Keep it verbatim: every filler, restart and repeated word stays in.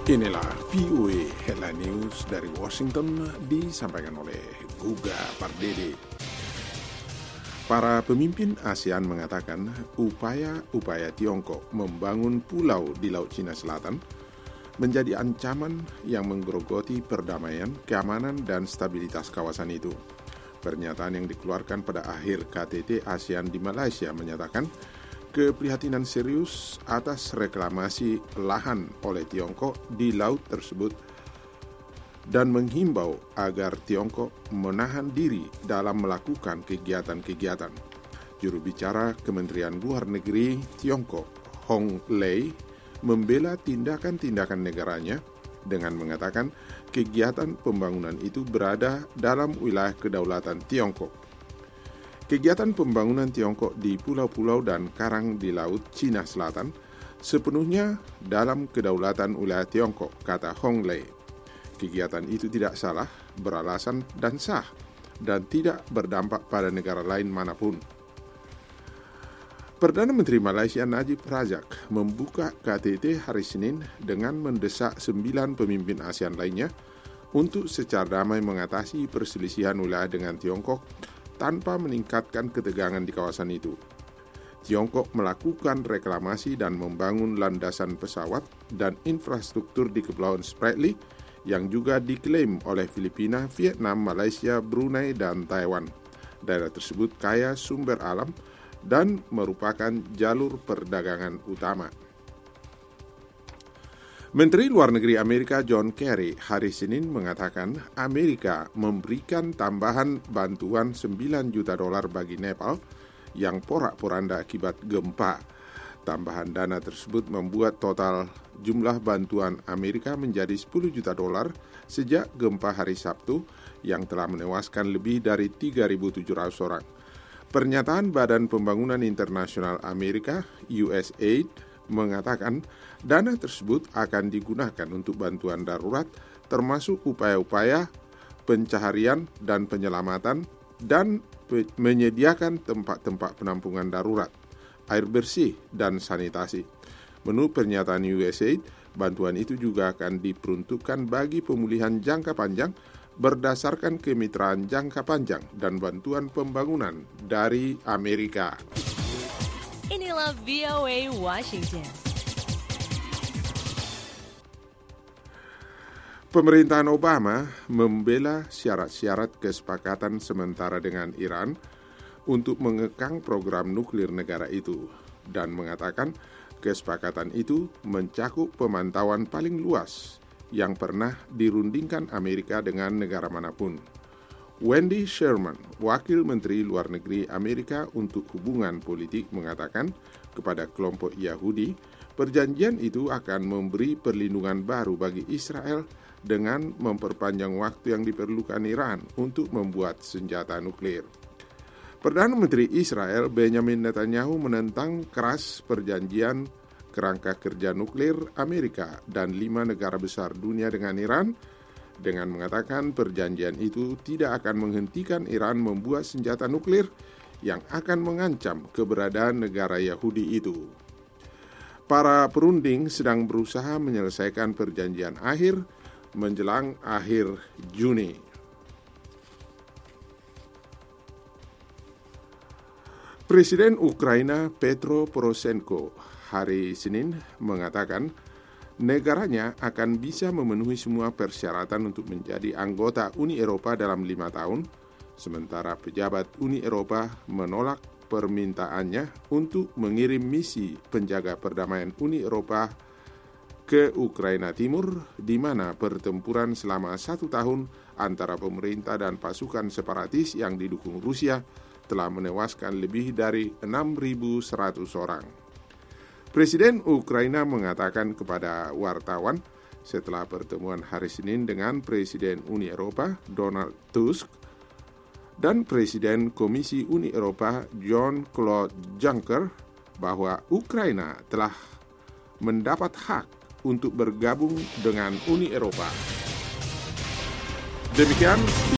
Inilah V O A Headline News dari Washington disampaikan oleh Guga Pardede. Para pemimpin ASEAN mengatakan upaya-upaya Tiongkok membangun pulau di Laut Cina Selatan menjadi ancaman yang menggerogoti perdamaian, keamanan, dan stabilitas kawasan itu. Pernyataan yang dikeluarkan pada akhir K T T ASEAN di Malaysia menyatakan keprihatinan serius atas reklamasi lahan oleh Tiongkok di laut tersebut dan menghimbau agar Tiongkok menahan diri dalam melakukan kegiatan-kegiatan. Juru bicara Kementerian Luar Negeri Tiongkok, Hong Lei, membela tindakan-tindakan negaranya dengan mengatakan kegiatan pembangunan itu berada dalam wilayah kedaulatan Tiongkok. Kegiatan pembangunan Tiongkok di pulau-pulau dan karang di Laut Cina Selatan sepenuhnya dalam kedaulatan wilayah Tiongkok, kata Hong Lei. Kegiatan itu tidak salah, beralasan dan sah, dan tidak berdampak pada negara lain manapun. Perdana Menteri Malaysia Najib Razak membuka K T T hari Senin dengan mendesak sembilan pemimpin ASEAN lainnya untuk secara damai mengatasi perselisihan wilayah dengan Tiongkok tanpa meningkatkan ketegangan di kawasan itu. Tiongkok melakukan reklamasi dan membangun landasan pesawat dan infrastruktur di Kepulauan Spratly yang juga diklaim oleh Filipina, Vietnam, Malaysia, Brunei, dan Taiwan. Daerah tersebut kaya sumber alam dan merupakan jalur perdagangan utama. Menteri Luar Negeri Amerika John Kerry hari Senin mengatakan Amerika memberikan tambahan bantuan sembilan juta dolar bagi Nepal yang porak-poranda akibat gempa. Tambahan dana tersebut membuat total jumlah bantuan Amerika menjadi sepuluh juta dolar sejak gempa hari Sabtu yang telah menewaskan lebih dari tiga ribu tujuh ratus orang. Pernyataan Badan Pembangunan Internasional Amerika U S A I D mengatakan dana tersebut akan digunakan untuk bantuan darurat termasuk upaya-upaya pencaharian dan penyelamatan dan pe- menyediakan tempat-tempat penampungan darurat, air bersih, dan sanitasi. Menurut pernyataan U S A I D, bantuan itu juga akan diperuntukkan bagi pemulihan jangka panjang berdasarkan kemitraan jangka panjang dan bantuan pembangunan dari Amerika. Inilah V O A Washington. Pemerintahan Obama membela syarat-syarat kesepakatan sementara dengan Iran untuk mengekang program nuklir negara itu dan mengatakan kesepakatan itu mencakup pemantauan paling luas yang pernah dirundingkan Amerika dengan negara manapun. Wendy Sherman, Wakil Menteri Luar Negeri Amerika untuk Hubungan Politik, mengatakan kepada kelompok Yahudi, perjanjian itu akan memberi perlindungan baru bagi Israel dengan memperpanjang waktu yang diperlukan Iran untuk membuat senjata nuklir. Perdana Menteri Israel Benjamin Netanyahu menentang keras perjanjian kerangka kerja nuklir Amerika dan lima negara besar dunia dengan Iran, dengan mengatakan perjanjian itu tidak akan menghentikan Iran membuat senjata nuklir yang akan mengancam keberadaan negara Yahudi itu. Para perunding sedang berusaha menyelesaikan perjanjian akhir menjelang akhir Juni. Presiden Ukraina Petro Poroshenko hari Senin mengatakan negaranya akan bisa memenuhi semua persyaratan untuk menjadi anggota Uni Eropa dalam lima tahun, sementara pejabat Uni Eropa menolak permintaannya untuk mengirim misi penjaga perdamaian Uni Eropa ke Ukraina Timur, di mana pertempuran selama satu tahun antara pemerintah dan pasukan separatis yang didukung Rusia telah menewaskan lebih dari enam ribu seratus orang. Presiden Ukraina mengatakan kepada wartawan setelah pertemuan hari Senin dengan Presiden Uni Eropa Donald Tusk dan Presiden Komisi Uni Eropa Jean-Claude Juncker bahwa Ukraina telah mendapat hak untuk bergabung dengan Uni Eropa. Demikian